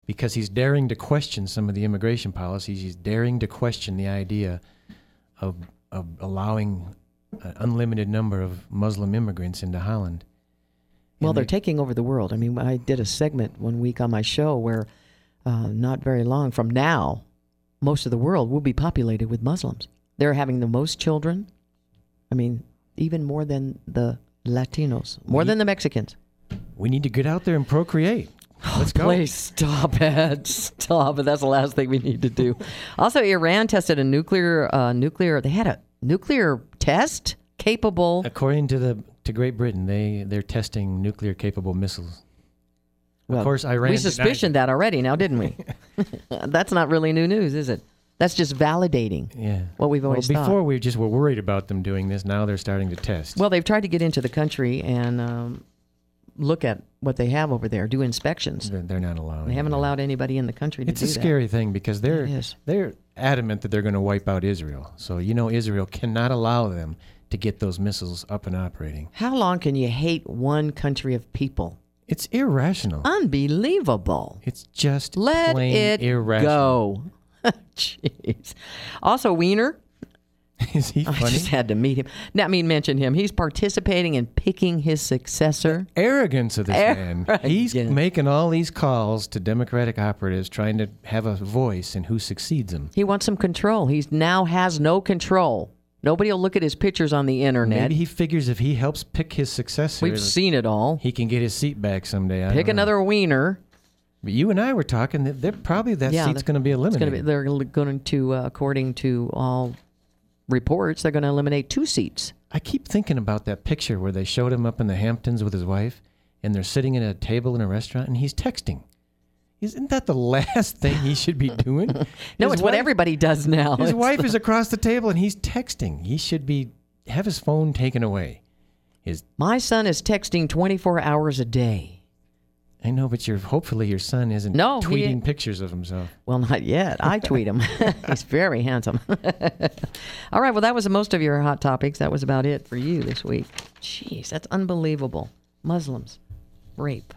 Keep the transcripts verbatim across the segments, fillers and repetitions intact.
because he's daring to question some of the immigration policies. He's daring to question the idea of of allowing an unlimited number of Muslim immigrants into Holland. Well, And they're they- taking over the world. I mean, I did a segment one week on my show where uh, not very long from now, most of the world will be populated with Muslims. They're having the most children. I mean, even more than the Latinos, more We- than the Mexicans. We need to get out there and procreate. Let's go. Please stop it. Stop it. That's the last thing we need to do. Also, Iran tested a nuclear, uh, nuclear, they had a nuclear test capable. According to the to Great Britain, they they're testing nuclear capable missiles. Well, of course, Iran. we denied suspicioned it. that already now, didn't we? That's not really new news, is it? That's just validating Yeah. what we've always well, thought. before we just were worried about them doing this. Now they're starting to test. Well, they've tried to get into the country and um, look at what they have over there, do inspections. they're, they're not allowing. They haven't it. allowed anybody in the country to It's do a that. scary thing because they're It is. they're adamant that they're going to wipe out Israel. So you know Israel cannot allow them to get those missiles up and operating. How long can you hate one country of people? It's irrational. Unbelievable. It's just Let plain it irrational. go. Jeez. Also, Wiener. Is he I funny? just had to meet him. Not I mean mention him. He's participating in picking his successor. Arrogance of this man. He's Arrogant. making all these calls to Democratic operatives trying to have a voice in who succeeds him. He wants some control. He now has no control. Nobody will look at his pictures on the internet. Maybe he figures if he helps pick his successor, We've seen it all. he can get his seat back someday. I Pick don't know. another Wiener. But you and I were talking that they're probably that Yeah, seat's that- going to be It's eliminated. going to be. They're going to, uh, according to all reports, they're going to eliminate two seats. I keep thinking about that picture where they showed him up in the Hamptons with his wife, and they're sitting at a table in a restaurant, and he's texting. Isn't that the last thing he should be doing? No, His it's what wife- everybody does now. His It's wife the- is across the table, and he's texting. He should be have his phone taken away. His My son is texting twenty-four hours a day. I know, but your hopefully your son isn't No, he tweeting ain't. pictures of himself. Well, not yet. I tweet him. He's very handsome. All right. Well, that was most of your hot topics. That was about it for you this week. Jeez, that's unbelievable. Muslims, rape.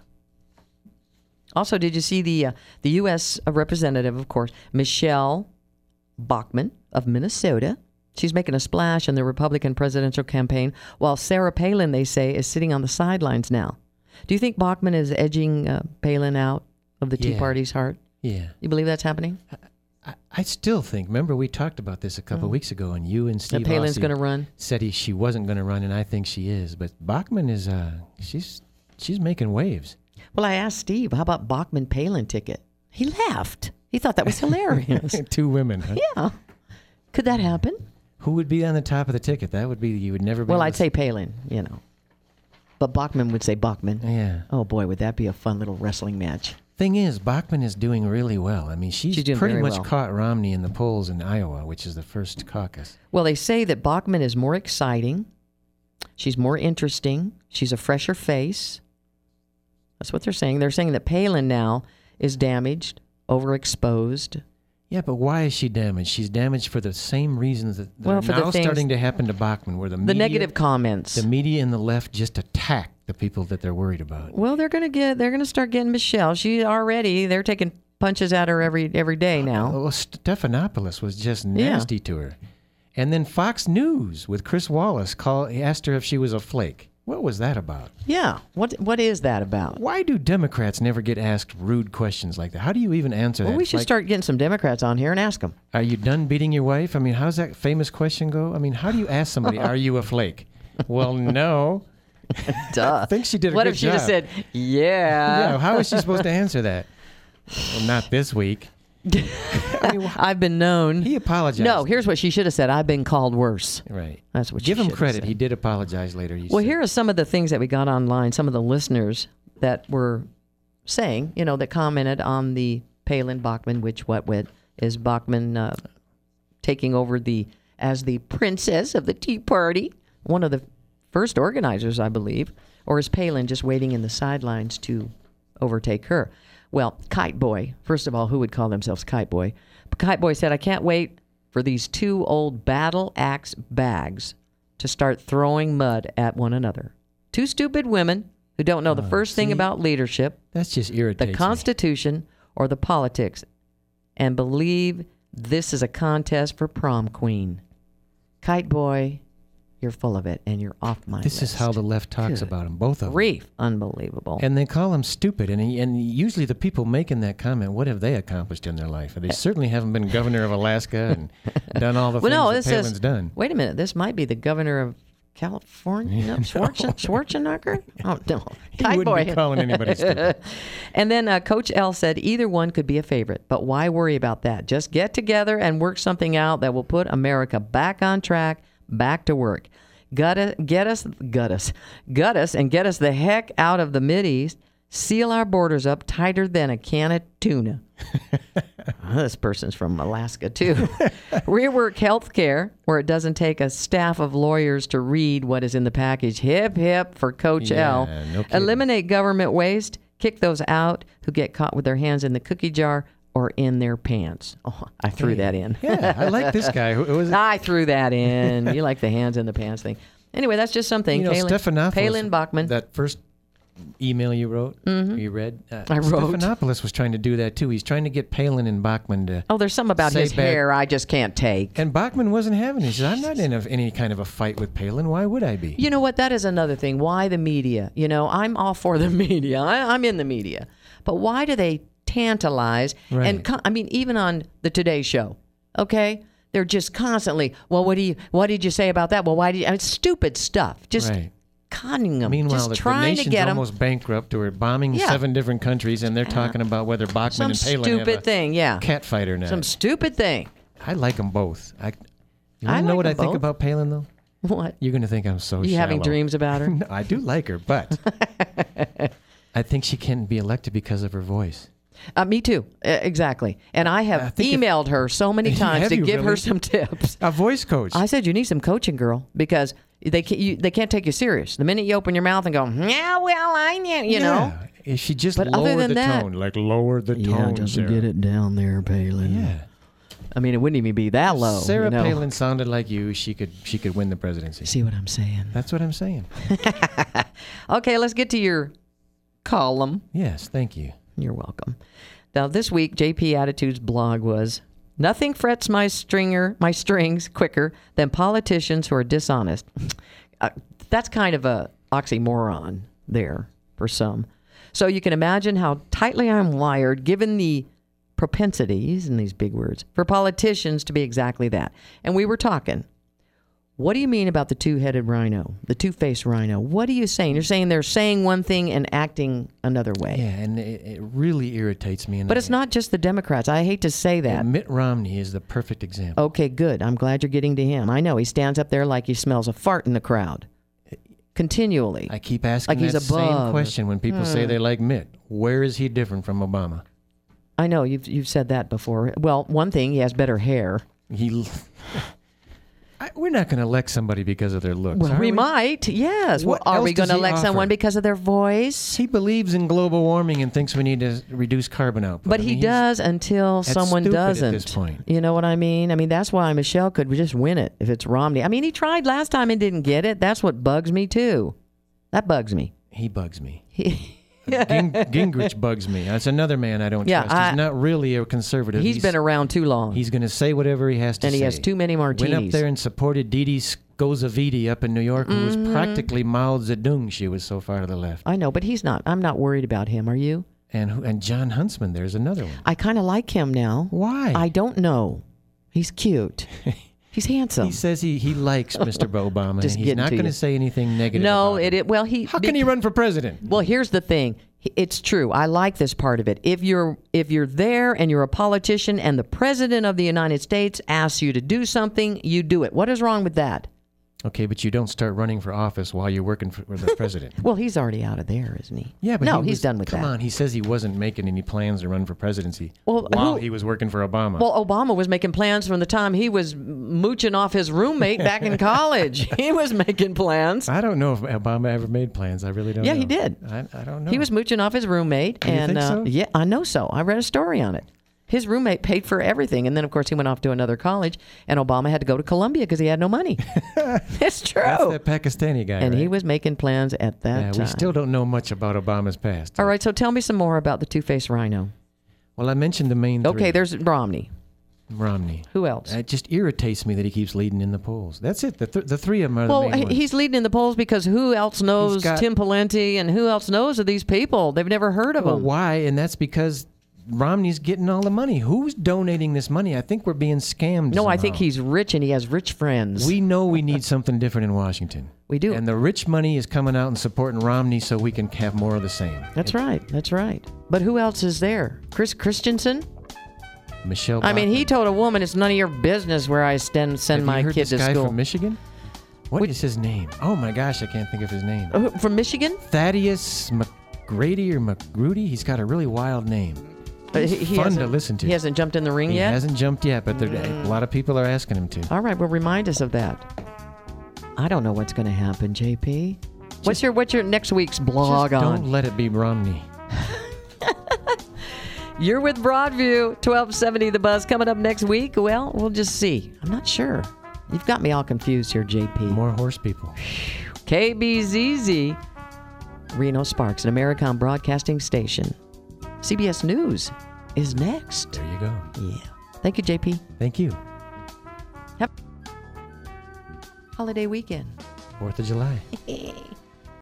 Also, did you see the uh, the U S representative, of course, Michelle Bachmann of Minnesota? She's making a splash in the Republican presidential campaign, while Sarah Palin, they say, is sitting on the sidelines now. Do you think Bachmann is edging uh, Palin out of the Tea Yeah. Party's heart? Yeah. You believe that's happening? I, I still think, remember we talked about this a couple weeks ago, and you and That Steve Palin's Aussie going to run? said he, she wasn't going to run, and I think she is. But Bachmann is, uh, she's she's making waves. Well, I asked Steve, how about Bachmann Palin ticket? He laughed. He thought that was hilarious. Two women. Huh? Yeah. Could that happen? Who would be on the top of the ticket? That would be, you would never be Well, able I'd to say Palin, you know. But Bachmann would say Bachmann. Yeah. Oh, boy, would that be a fun little wrestling match. Thing is, Bachmann is doing really well. I mean, she's, She's doing pretty very much well. caught Romney in the polls in Iowa, which is the first caucus. Well, they say that Bachmann is more exciting. She's more interesting. She's a fresher face. That's what they're saying. They're saying that Palin now is damaged, overexposed. Yeah, but why is she damaged? She's damaged for the same reasons that, that Well, are for the now things- starting to happen to Bachmann, where the, The media, negative comments. the media and the left just attack the people that they're worried about. Well, they're gonna get. They're gonna start getting Michelle. She already. They're taking punches at her every every day now. Well, Stephanopoulos was just nasty to her. And then Fox News with Chris Wallace call, he asked her if she was a flake. What was that about? Yeah. What What is that about? Why do Democrats never get asked rude questions like that? How do you even answer Well, that? we It's should like, start getting some Democrats on here and ask them. Are you done beating your wife? I mean, how's that famous question go? I mean, how do you ask somebody, are you a flake? Well, no. Duh. I think she did a What good if she job. just said, "Yeah"? Yeah, how is she supposed to answer that? Well, not this week. I mean, wh- I've been known. he apologized. No, here's what she should have said. I've been called worse. Right. That's what. Give she him should have credit. said. He did apologize later. He Well, said. here are some of the things that we got online. Some of the listeners that were saying, you know, that commented on the Palin Bachmann, which what with is Bachmann uh, taking over the as the princess of the Tea Party, one of the first organizers, I believe, or is Palin just waiting in the sidelines to overtake her? Well, Kite Boy, first of all, who would call themselves Kite Boy? Kite Boy said, I can't wait for these two old battle axe bags to start throwing mud at one another. Two stupid women who don't know the Oh, first thing see? about leadership, That's just the irritating. Constitution, or the politics and believe this is a contest for prom queen. Kite boy, you're full of it, and you're off my This list. is how the left talks Good about him, both of them. Grief. Unbelievable. And they call him stupid. And he, and usually the people making that comment, what have they accomplished in their life? They certainly haven't been governor of Alaska and done all the well, no, things this that Palin's is, done. Wait a minute. This might be the governor of California? No, Schwarzen, Schwarzenegger? Oh, no. He Kite wouldn't boy. be calling anybody stupid. And then uh, Coach L said either one could be a favorite, but why worry about that? Just get together and work something out that will put America back on track, back to work. Gut us, get us, gut us, gut us, and get us the heck out of the Mideast. Seal our borders up tighter than a can of tuna. Oh, this person's from Alaska, too. Rework healthcare, where it doesn't take a staff of lawyers to read what is in the package. Hip, hip for Coach Yeah, L. no kidding. Eliminate government waste. Kick those out who get caught with their hands in the cookie jar or in their pants. Oh, I threw Hey, that in. Yeah, I like this guy. Who, who was it? I threw that in. You like the hands in the pants thing. Anyway, that's just something. You know, Palin, Stephanopoulos, Palin Bachman. that first email you wrote, you read? Uh, I wrote. Stephanopoulos was trying to do that, too. He's trying to get Palin and Bachman to... Oh, there's something about say his bad- hair I just can't take. And Bachman wasn't having it. He said, I'm not in a, any kind of a fight with Palin. Why would I be? You know what? That is another thing. Why the media? You know, I'm all for the media. I, I'm in the media. But why do they tantalize? Right. And con- I mean, even on the Today Show, okay? They're just constantly, well, what do you, what did you say about that? Well, why did you, I mean, stupid stuff. Just Right. conning them. Meanwhile, just the, the trying nation's to get them. almost bankrupt. We're bombing Yeah. seven different countries, and they're talking about whether Bachman Some and Palin stupid have a thing, yeah. cat fight or not. Some stupid thing. I like them both. I, you I wanna know like what I them think both. about Palin, though? What? You're going to think I'm so You shallow. having dreams about her? No, I do like her, but I think she can't be elected because of her voice. Uh, me too. Uh, exactly. And I have I think if- emailed her so many times Have to you give her really? some tips. A voice coach. I said, you need some coaching, girl, because they can't, you, they can't take you serious. The minute you open your mouth and go, yeah, well, I know, you know. Yeah. If she just But other lowered than the that- tone, like lower the tone, Sarah. it down there, Palin. Yeah. I mean, it wouldn't even be that low. Sarah you know? Palin sounded like you. She could she could win the presidency. See what I'm saying? That's what I'm saying. Okay, let's get to your column. Yes, thank you. You're welcome. Now, this week, J P Attitude's blog was, nothing frets my stringer, my strings quicker than politicians who are dishonest. Uh, that's kind of a oxymoron there for some. So you can imagine how tightly I'm wired, given the propensities, and these big words, for politicians to be exactly that. And we were talking. What do you mean about the two-headed rhino, the two-faced rhino? What are you saying? You're saying they're saying one thing and acting another way. Yeah, and it, it really irritates me. And But it's not just the Democrats. I hate to say that. Mitt Romney is the perfect example. Okay, good. I'm glad you're getting to him. I know he stands up there like he smells a fart in the crowd. Continually. I keep asking Like he's that same above. question when people say they like Mitt. Where is he different from Obama? I know you've you've said that before. Well, one thing, he has better hair. He. I, we're not going to elect somebody because of their looks. Well, are we, we might. Yes. What well, are else we going to does he elect someone offer? because of their voice? He believes in global warming and thinks we need to reduce carbon output. But I he mean, he's- does until that's someone stupid at doesn't. this point. You know what I mean? I mean, that's why Michelle could just win it if it's Romney. I mean, he tried last time and didn't get it. That's what bugs me, too. That bugs me. He bugs me. He, Ging, Gingrich bugs me. That's another man I don't Yeah, trust. I- He's not really a conservative. he's been around too long. He's going to say whatever he has to and say. he has too many martinis. Went up there and supported Didi Scozavidi up in New York, who Mm-hmm. was practically Mao Zedong. She was so far to the left. I know, but he's not. I'm not worried about him. Are you? And who- and John Huntsman, there's another one. I kind of like him now. Why? I don't know. He's cute. He's handsome. He says he, he likes Mister Obama, Just and he's getting not to going to you. say anything negative no, about it, him. it. Well, he. How can he run for president? Well, here's the thing. It's true. I like this part of it. If you're if you're there and you're a politician and the president of the United States asks you to do something, you do it. What is wrong with that? Okay, but you don't start running for office while you're working for the president. Well, he's already out of there, isn't he? Yeah, but no, he he's was- done with come that. on, he says he wasn't making any plans to run for presidency Well, while who- he was working for Obama. Well, Obama was making plans from the time he was mooching off his roommate back in college. He was making plans. I don't know if Obama ever made plans. I really don't Yeah, know. he did. I, I don't know. He was mooching off his roommate, you and think uh, so? yeah, I know so. I read a story on it. His roommate paid for everything, and then of course he went off to another college, and Obama had to go to Columbia because he had no money. It's true. That's that Pakistani guy, and he right? was making plans at that Yeah, time. we still don't know much about Obama's past. All right, so tell me some more about the two-faced rhino. Well, I mentioned the main Okay, three. there's Romney. Romney. Who else? It just irritates me that he keeps leading in the polls. That's it. The, th- the three of them are Well, the main he- ones. he's leading in the polls because who else knows got- Tim Pawlenty and who else knows of these people? They've never heard of Well, them. why? And that's because Romney's getting all the money. Who's donating this money? I think we're being scammed. No, I somehow. think he's rich and he has rich friends. We know we need something different in Washington. We do. And the rich money is coming out and supporting Romney so we can have more of the same. That's right. That's right. But who else is there? Chris Christensen? Michelle I mean, he Bachmann. told a woman it's none of your business where I send, send Have my you heard kid this to guy school. from Michigan? What is Which- his name? Oh my gosh, I can't think of his name. Uh, From Michigan? Thaddeus McGrady or McGrudy? He's got a really wild name. Uh, he- he Fun to hasn't- listen to. He hasn't jumped in the ring He yet? hasn't jumped yet, but there, a lot of people are asking him to. All right, well, remind us of that. I don't know what's going to happen, J P. What's Just- your what's your next week's blog Just on? don't let it be Romney. You're with Broadview, twelve seventy The Buzz. Coming up next week, well, we'll just see. I'm not sure. You've got me all confused here, J P. More horse people. K B Z Z, Reno Sparks, an Americon broadcasting station. C B S News is next. There you go. Yeah. Thank you, J P. Thank you. Have holiday weekend. Fourth of July.